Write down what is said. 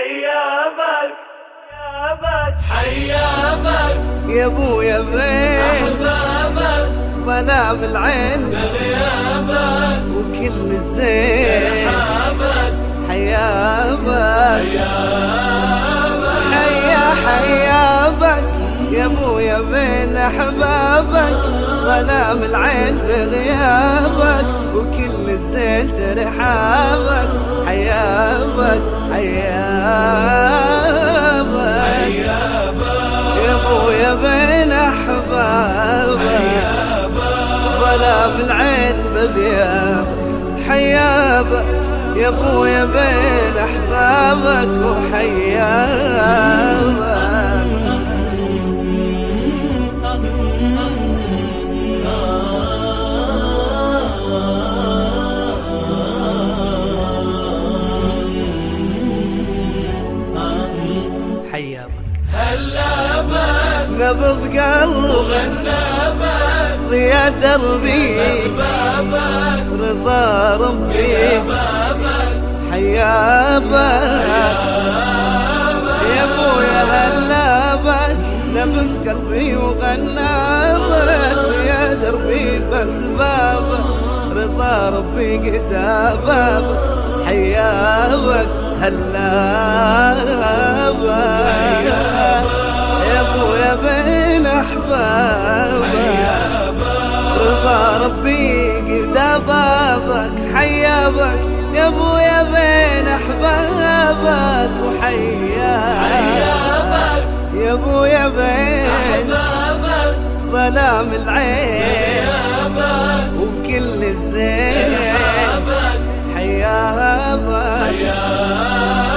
حيابك حيابك يا ابويا بين احبابك ظلام العين بغيابك وكل الزين رحابك حيابك حيابك يا ابويا بين احبابك ظلام العين بغيابك وكل الزين ترحابك حيابك يا ابويا بين احبابك ظلام العين بغيابك حيابك يا ابويا بين احبابك وحيابك هلابك نبض قلب غنابك ضيا دربي اسبابك رضا ربي بابك حيابك يا ابويا هلابك نبض قلبي وغنابك ضيا دربي باسبابك رضا ربي كتابك حيابك هلابك يا ابويا بين احبابك رضا ربي كتابك حيابك يا ابويا بين احبابك وحيابك يا ابويا بين ظلام العين وكل الزين حيابك